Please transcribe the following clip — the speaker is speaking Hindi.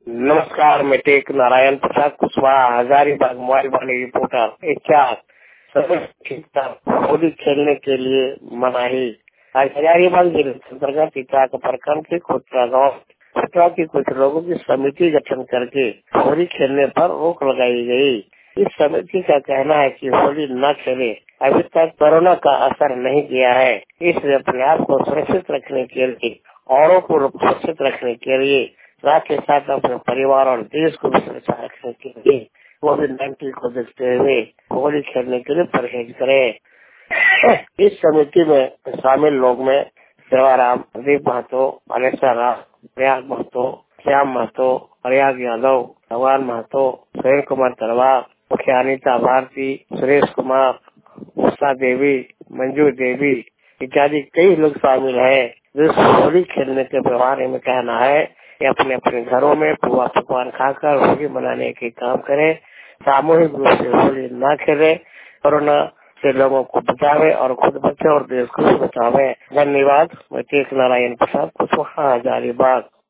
नमस्कार, मैं टेक नारायण प्रसाद कुशवाहा, हजारीबाग मोबाइल वाले रिपोर्टर। होली खेलने के लिए मनाही। आज हजारीबाग जिले के अंतर्गत इटाक प्रखंड के कोटरा गाँव की कुछ लोगों की समिति गठन करके होली खेलने पर रोक लगाई गई। इस समिति का कहना है कि होली न खेले, अभी तक कोरोना का असर नहीं किया है, इसलिए अपने आप को सुरक्षित रखने के लिए, औरों को सुरक्षित रखने के लिए, साथ ही साथ अपने परिवार और देश को भी सुरक्षा रखने के लिए कोविड-19 को देखते हुए होली खेलने के लिए परहेज करें। इस समिति में शामिल लोग में सेवाराम, प्रदीप महतो, अलेक्सा राम, प्रयाग महतो, श्याम महतो, प्रयाग यादव, भगवान महतो, सुरेश कुमार तलवार, मुखिया अनिता भारती, सुरेश कुमार, उषा देवी, मंजू देवी इत्यादि कई लोग शामिल है। जो होली खेलने के व्यवहार में कहना है कि अपने अपने घरों में पुआ पकवान खाकर होली मनाने के काम करें, सामूहिक रूप से होली न खेले, कोरोना से लोगों को बचावे और खुद बचे और देश को भी बचावे। धन्यवाद। मैं टेक नारायण प्रसाद कुशवाहा, हजारीबाग।